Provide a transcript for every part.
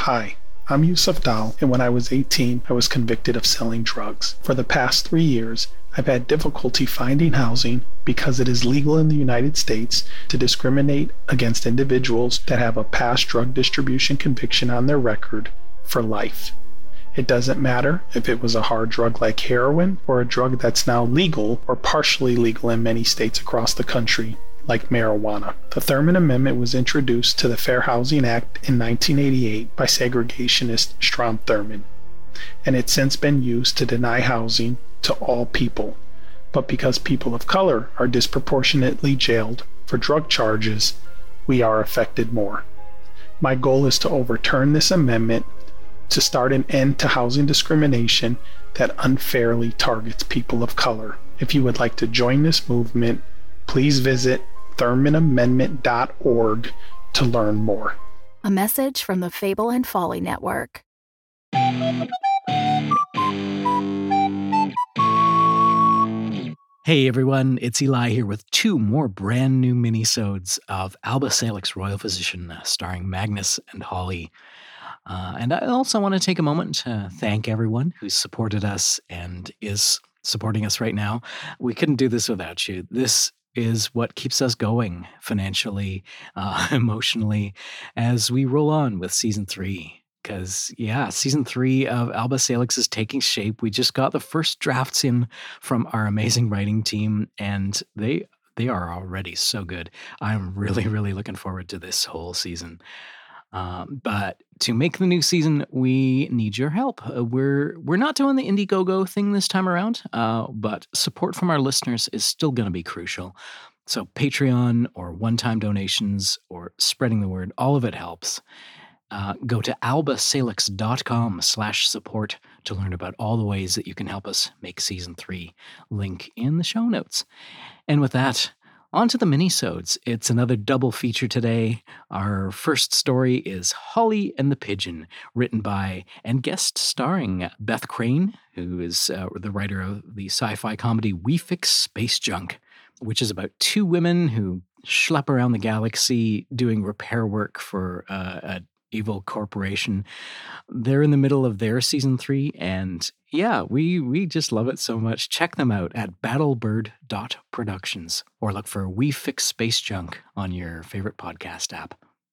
Hi, I'm Yusuf Dal, and when I was 18, I was convicted of selling drugs. For the past 3 years, I've had difficulty finding housing because it is legal in the United States to discriminate against individuals that have a past drug distribution conviction on their record for life. It doesn't matter if it was a hard drug like heroin or a drug that's now legal or partially legal in many states across the country, like marijuana. The Thurmond Amendment was introduced to the Fair Housing Act in 1988 by segregationist Strom Thurmond, and it's since been used to deny housing to all people. But because people of color are disproportionately jailed for drug charges, we are affected more. My goal is to overturn this amendment to start an end to housing discrimination that unfairly targets people of color. If you would like to join this movement, please visit ThurmondAmendment.org to learn more. A message from the Fable and Folly Network. Hey everyone, it's Eli here with 2 more brand new minisodes of Alba Salix Royal Physician, starring Magnus and Holly. And I also want to take a moment to thank everyone who's supported us and is supporting us right now. We couldn't do this without you. This is what keeps us going financially, emotionally, as we roll on with Season 3. Because, Season 3 of Alba Salix is taking shape. We just got the first drafts in from our amazing writing team, and they are already so good. I'm really, really looking forward to this whole season. But to make the new season, we need your help. We're not doing the Indiegogo thing this time around, but support from our listeners is still going to be crucial. So Patreon or one-time donations or spreading the word, all of it helps. Go to albasalix.com/support to learn about all the ways that you can help us make Season 3. Link in the show notes. And with that, on to the minisodes. It's another double feature today. Our first story is Holly and the Pigeon, written by and guest starring Beth Crane, who is the writer of the sci-fi comedy We Fix Space Junk, which is about 2 women who schlep around the galaxy doing repair work for a evil corporation. They're in the middle of their Season 3, and we just love it so much. Check them out at battlebird.productions or look for We Fix Space Junk on your favorite podcast app.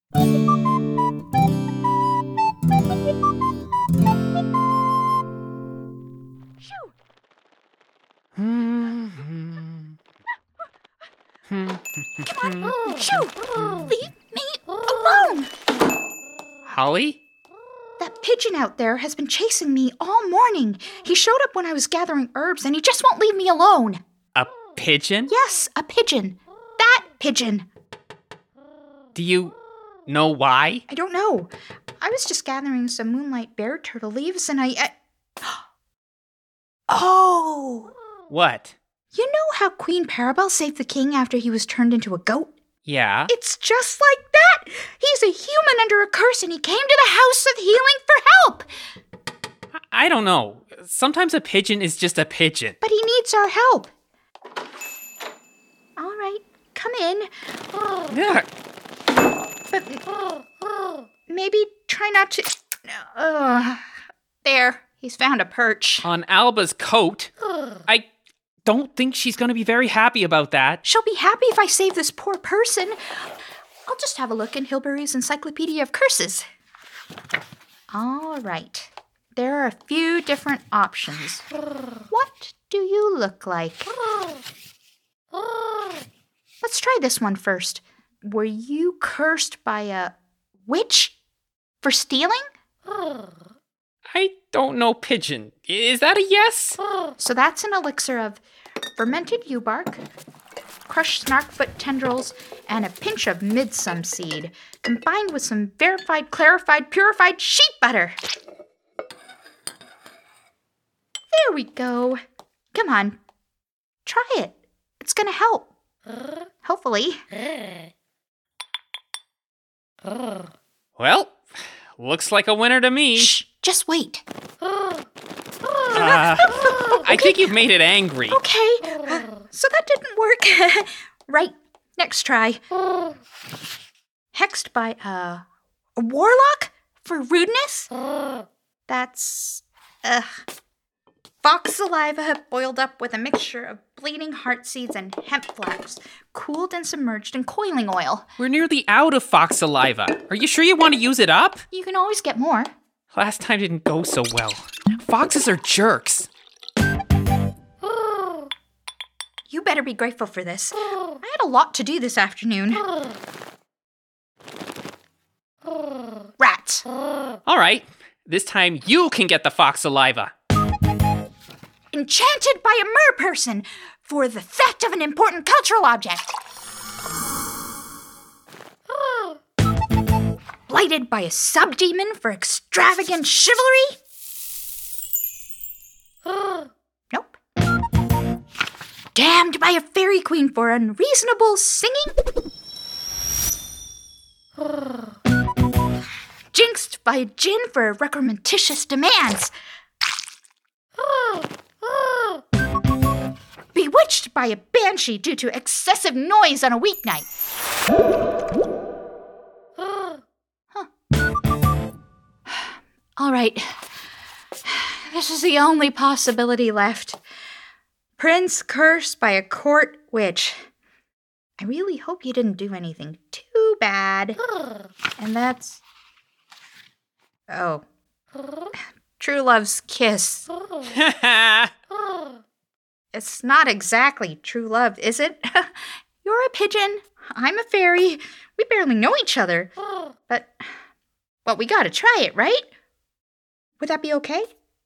Come on, shoo! Leave me alone! Holly? That pigeon out there has been chasing me all morning. He showed up when I was gathering herbs, and he just won't leave me alone. A pigeon? Yes, a pigeon. That pigeon. Do you know why? I don't know. I was just gathering some moonlight bear turtle leaves, and Oh! What? You know how Queen Parabelle saved the king after he was turned into a goat? Yeah? It's just like that! He's a human under a curse, and he came to the House of Healing for help! I don't know. Sometimes a pigeon is just a pigeon. But he needs our help. All right, come in. Yeah. But maybe try not to... There, he's found a perch. On Alba's coat? I don't think she's going to be very happy about that. She'll be happy if I save this poor person. I'll just have a look in Hilbury's Encyclopedia of Curses. All right. There are a few different options. What do you look like? Let's try this one first. Were you cursed by a witch for stealing? I don't know pigeon. Is that a yes? So that's an elixir of fermented yew bark, crushed snarkfoot tendrils, and a pinch of midsum seed, combined with some verified, clarified, purified sheep butter. There we go. Come on. Try it. It's gonna help. Hopefully. Well, looks like a winner to me. Shh, just wait. I think you've made it angry. Okay, so that didn't work. Right, next try. Hexed by a warlock For rudeness? That's... Fox saliva boiled up with a mixture of bleeding heart seeds and hemp flax, cooled and submerged in coiling oil. We're nearly out of fox saliva. Are you sure you want to use it up? You can always get more. Last time didn't go so well. Foxes are jerks. You better be grateful for this. I had a lot to do this afternoon. Rats. All right, this time you can get the fox saliva. Enchanted by a mer person for the theft of an important cultural object. Blighted by a subdemon for extravagant chivalry. Nope. Damned by a fairy queen for unreasonable singing. Jinxed by a djinn for recommentitious demands. Bewitched by a banshee due to excessive noise on a weeknight. All right. This is the only possibility left. Prince cursed by a court witch. I really hope you didn't do anything too bad. And that's... Oh. True love's kiss. It's not exactly true love, is it? You're a pigeon. I'm a fairy. We barely know each other. But, well, we gotta try it, right? Would that be okay?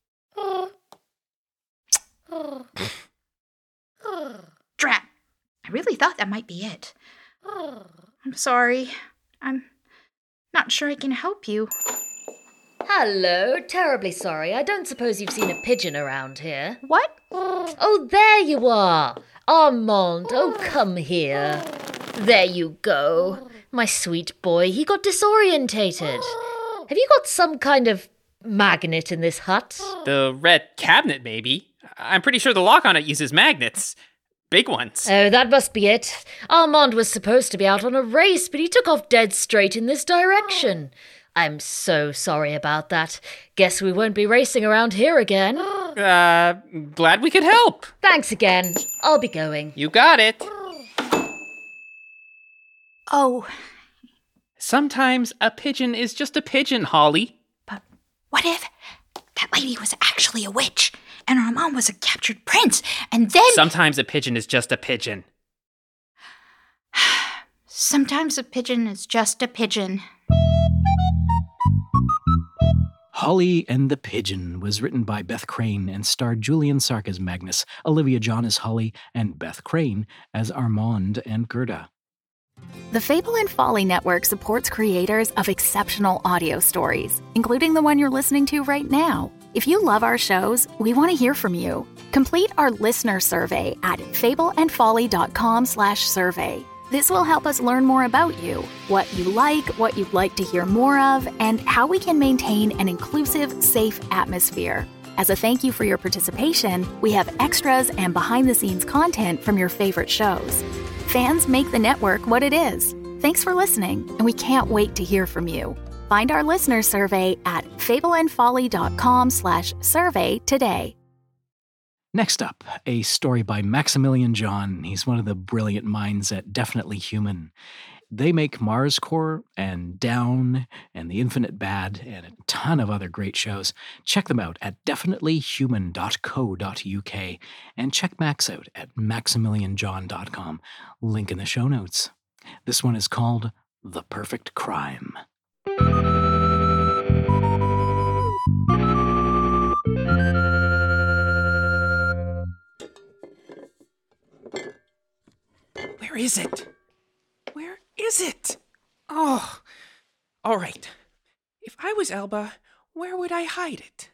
Drat. I really thought that might be it. I'm sorry. I'm not sure I can help you. Hello, terribly sorry. I don't suppose you've seen a pigeon around here. What? Oh, there you are. Armand, oh, come here. There you go. My sweet boy, he got disorientated. Have you got some kind of magnet in this hut? The red cabinet, maybe. I'm pretty sure the lock on it uses magnets. Big ones. Oh, that must be it. Armand was supposed to be out on a race, but he took off dead straight in this direction. I'm so sorry about that. Guess we won't be racing around here again. Glad we could help. Thanks again. I'll be going. You got it. Oh. Sometimes a pigeon is just a pigeon, Holly. But what if that lady was actually a witch and our mom was a captured prince and then... Sometimes a pigeon is just a pigeon. Sometimes a pigeon is just a pigeon. Holly and the Pigeon was written by Beth Crane and starred Julian Sark as Magnus, Olivia John as Holly, and Beth Crane as Armand and Gerda. The Fable and Folly Network supports creators of exceptional audio stories, including the one you're listening to right now. If you love our shows, we want to hear from you. Complete our listener survey at fableandfolly.com/survey. This will help us learn more about you, what you like, what you'd like to hear more of, and how we can maintain an inclusive, safe atmosphere. As a thank you for your participation, we have extras and behind-the-scenes content from your favorite shows. Fans make the network what it is. Thanks for listening, and we can't wait to hear from you. Find our listener survey at fableandfolly.com/survey today. Next up, a story by Maximilian John. He's one of the brilliant minds at Definitely Human. They make Mars Core and Down and The Infinite Bad and a ton of other great shows. Check them out at definitelyhuman.co.uk and check Max out at maximilianjohn.com. Link in the show notes. This one is called The Perfect Crime. Where is it? Where is it? Oh, all right. If I was Alba, where would I hide it?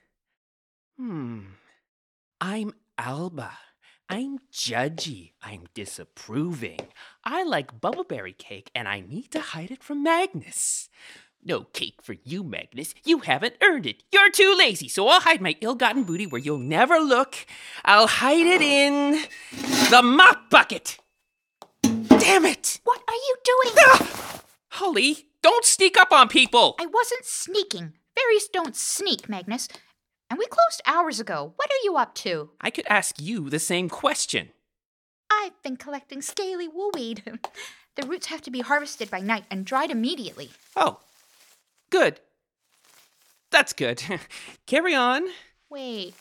I'm Alba. I'm judgy. I'm disapproving. I like bubbleberry cake, and I need to hide it from Magnus. No cake for you, Magnus. You haven't earned it. You're too lazy, so I'll hide my ill-gotten booty where you'll never look. I'll hide it in the mop bucket. Damn it! What are you doing? Ah! Holly, Don't sneak up on people! I wasn't sneaking. Fairies don't sneak, Magnus. And we closed hours ago. What are you up to? I could ask you the same question. I've been collecting scaly woolweed. The roots have to be harvested by night and dried immediately. Oh, good. That's good. Carry on. Wait.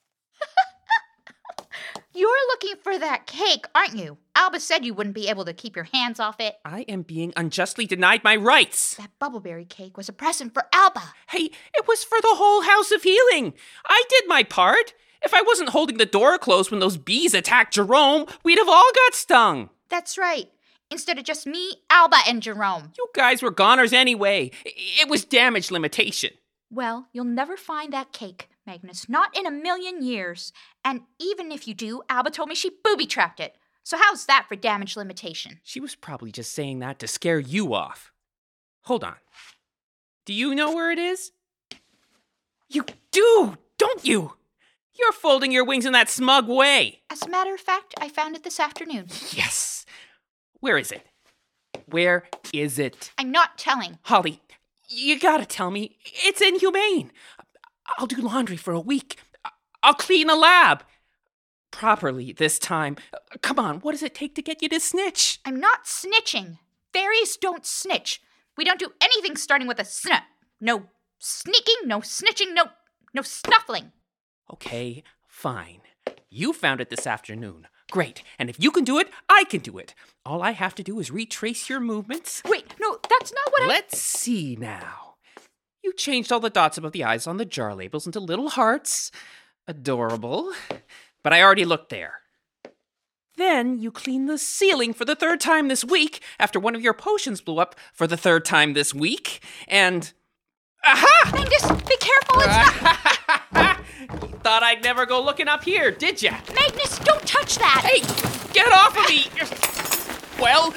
You're looking for that cake, aren't you? Alba said you wouldn't be able to keep your hands off it. I am being unjustly denied my rights. That bubbleberry cake was a present for Alba. Hey, it was for the whole House of Healing. I did my part. If I wasn't holding the door closed when those bees attacked Jerome, we'd have all got stung. That's right. Instead of just me, Alba, and Jerome. You guys were goners anyway. It was damage limitation. Well, you'll never find that cake, Magnus. Not in a million years. And even if you do, Alba told me she booby-trapped it. So how's that for damage limitation? She was probably just saying that to scare you off. Hold on. Do you know where it is? You do, don't you? You're folding your wings in that smug way. As a matter of fact, I found it this afternoon. Yes. Where is it? Where is it? I'm not telling. Holly, you gotta tell me. It's inhumane. I'll do laundry for a week. I'll clean a lab. Properly this time. Come on, what does it take to get you to snitch? I'm not snitching. Fairies don't snitch. We don't do anything starting with a sn. No sneaking, no snitching, no snuffling. Okay, fine. You found it this afternoon. Great. And if you can do it, I can do it. All I have to do is retrace your movements. Wait, no, that's not what Let's see now. You changed all the dots above the eyes on the jar labels into little hearts. Adorable. But I already looked there. Then you cleaned the ceiling for the 3rd time this week after one of your potions blew up for the 3rd time this week. And... Aha! Magnus, be careful, it's not... You thought I'd never go looking up here, did ya? Magnus, don't touch that! Hey, get off of me! Well!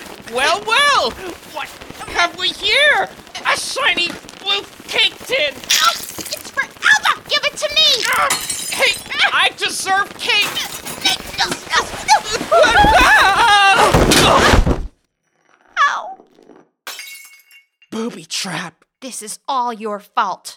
What have we here? A shiny blue cake tin! Oh, it's for Alba! Give it to me! Hey, I deserve cake! Ow! Booby trap! This is all your fault.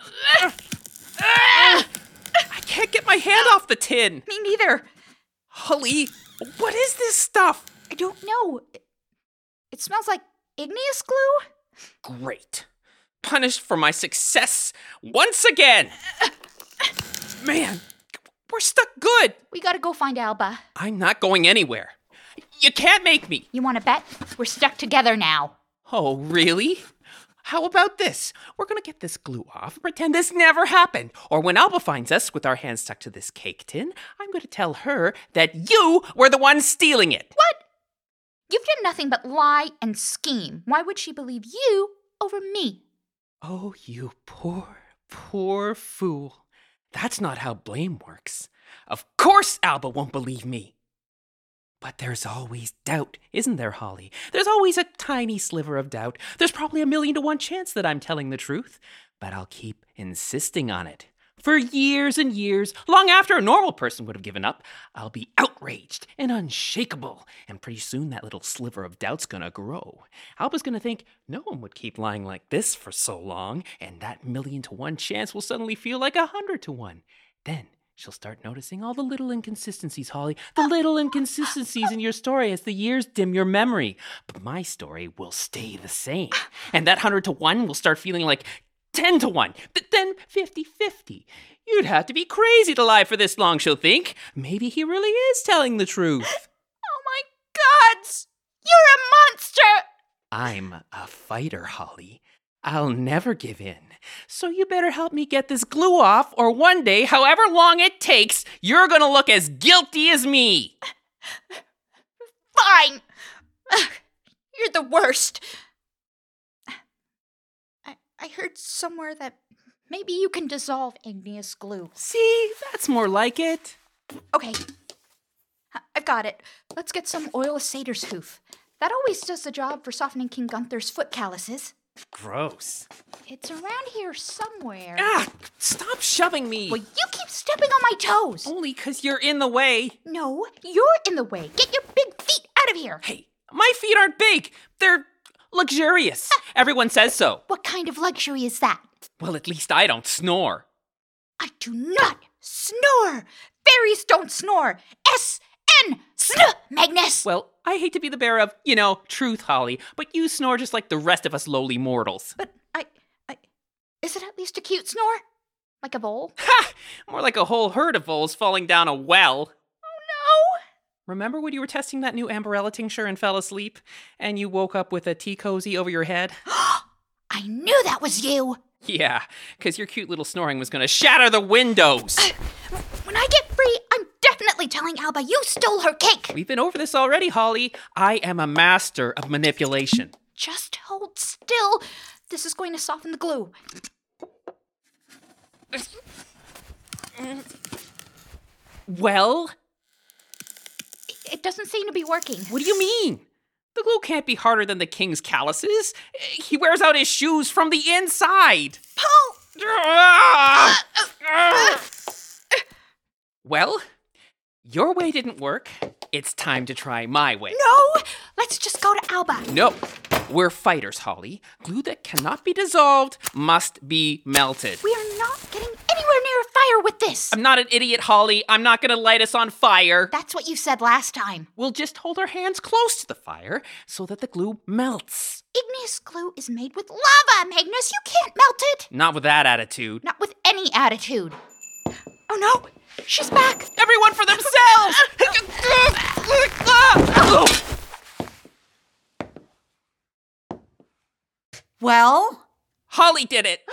I can't get my hand off the tin! Me neither. Holly, what is this stuff? I don't know. It smells like igneous glue? Great. Punished for my success once again! Man, we're stuck good! We gotta go find Alba. I'm not going anywhere. You can't make me! You wanna bet? We're stuck together now. Oh, really? How about this? We're gonna get this glue off and pretend this never happened. Or when Alba finds us with our hands stuck to this cake tin, I'm gonna tell her that you were the one stealing it. What? You've done nothing but lie and scheme. Why would she believe you over me? Oh, you poor fool. That's not how blame works. Of course Alba won't believe me. But there's always doubt, isn't there, Holly? There's always a tiny sliver of doubt. There's probably 1,000,000 to 1 chance that I'm telling the truth. But I'll keep insisting on it. For years and years, long after a normal person would have given up, I'll be outraged and unshakable. And pretty soon that little sliver of doubt's gonna grow. Alba's gonna think no one would keep lying like this for so long, and that 1,000,000 to 1 chance will suddenly feel like 100 to 1. Then she'll start noticing all the little inconsistencies, Holly. The little inconsistencies in your story as the years dim your memory. But my story will stay the same. And that 100 to 1 will start feeling like 10 to 1. Then 50-50. You'd have to be crazy to lie for this long, she'll think. Maybe he really is telling the truth. Oh my gods! You're a monster! I'm a fighter, Holly. I'll never give in. So you better help me get this glue off, or one day, however long it takes, you're gonna look as guilty as me. Fine! You're the worst. I heard somewhere that maybe you can dissolve igneous glue. See, that's more like it. Okay, I've got it. Let's get some oil of satyr's hoof. That always does the job for softening King Gunther's foot calluses. Gross. It's around here somewhere. Ah, stop shoving me. Well, you keep stepping on my toes. Only 'cause you're in the way. No, you're in the way. Get your big feet out of here. Hey, my feet aren't big. They're Luxurious. Everyone says so. What kind of luxury is that? Well, at least I don't snore. I do not snore. Fairies don't snore. S-N, Magnus. Well, I hate to be the bearer of, truth, Holly, but you snore just like the rest of us lowly mortals. But is it at least a cute snore? Like a vole? Ha! More like a whole herd of voles falling down a well. Oh, Remember when you were testing that new Amberella tincture and fell asleep? And you woke up with a tea cozy over your head? no. I knew that was you. Yeah, because your cute little snoring was going to shatter the windows. When I get free, I'm definitely telling Alba you stole her cake. We've been over this already, Holly. I am a master of manipulation. Just hold still. This is going to soften the glue. Well? It doesn't seem to be working. What do you mean? The glue can't be harder than the king's calluses. He wears out his shoes from the inside. Pull! Well, your way didn't work. It's time to try my way. No! Let's just go to Alba. No, we're fighters, Holly. Glue that cannot be dissolved must be melted. We are not getting anywhere near a fire with this. I'm not an idiot, Holly. I'm not going to light us on fire. That's what you said last time. We'll just hold our hands close to the fire so that the glue melts. Igneous glue is made with lava, Magnus. You can't melt it. Not with that attitude. Not with any attitude. Oh no, she's back. Everyone for themselves! Well? Holly did it!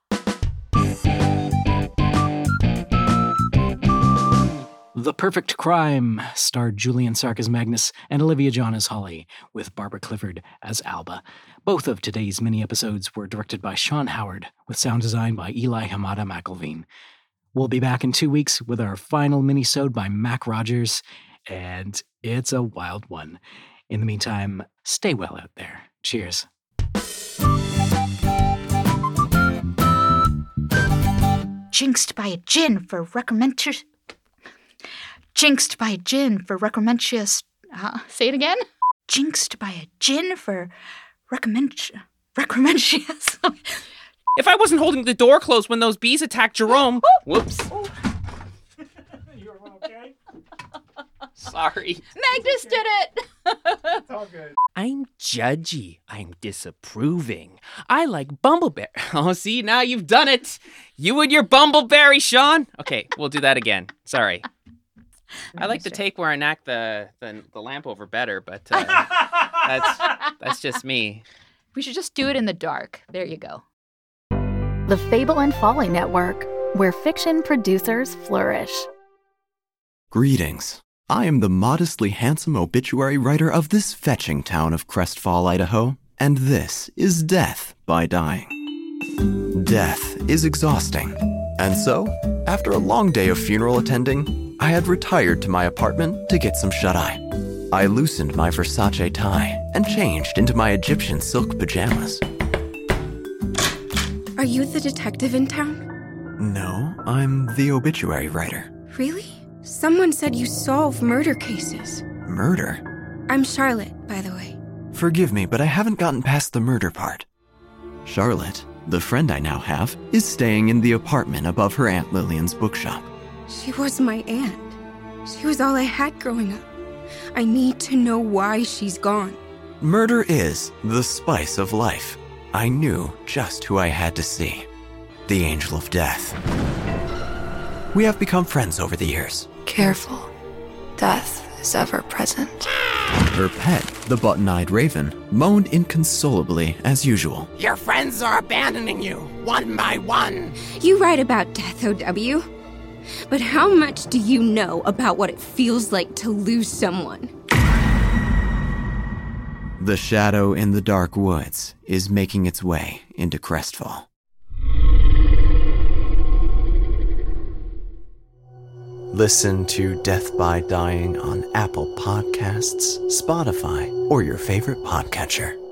The Perfect Crime starred Julian Sark as Magnus and Olivia John as Holly, with Barbara Clifford as Alba. Both of today's mini-episodes were directed by Sean Howard, with sound design by Eli Hamada McElveen. We'll be back in 2 weeks with our final mini-sode by Mac Rogers, and it's a wild one. In the meantime, stay well out there. Cheers. Jinxed by a djinn for recommendations. Jinxed by a djinn for recommendatious. Say it again. Jinxed by a djinn for recommendatious. If I wasn't holding the door closed when those bees attacked Jerome... Whoops. You're okay? Sorry. Magnus did it. It's all good. I'm judgy. I'm disapproving. I like bumbleberry. Oh, see, now you've done it. You and your bumbleberry, Sean. Okay, we'll do that again. Sorry. I like the take where I knock the lamp over better, but that's just me. We should just do it in the dark. There you go. The Fable and Folly Network, where fiction producers flourish. Greetings. I am the modestly handsome obituary writer of this fetching town of Crestfall, Idaho, and this is Death by Dying. Death is exhausting, and so, after a long day of funeral attending, I had retired to my apartment to get some shut-eye. I loosened my Versace tie and changed into my Egyptian silk pajamas. Are you the detective in town? No, I'm the obituary writer. Really? Someone said you solve murder cases. Murder? I'm Charlotte, by the way. Forgive me, but I haven't gotten past the murder part. Charlotte, the friend I now have, is staying in the apartment above her Aunt Lillian's bookshop. She was my aunt. She was all I had growing up. I need to know why she's gone. Murder is the spice of life. I knew just who I had to see. The Angel of Death. We have become friends over the years. Careful. Death is ever present. Her pet, the button-eyed raven, moaned inconsolably as usual. Your friends are abandoning you, one by one. You write about death, OW. But how much do you know about what it feels like to lose someone? The shadow in the dark woods is making its way into Crestfall. Listen to Death by Dying on Apple Podcasts, Spotify, or your favorite podcatcher.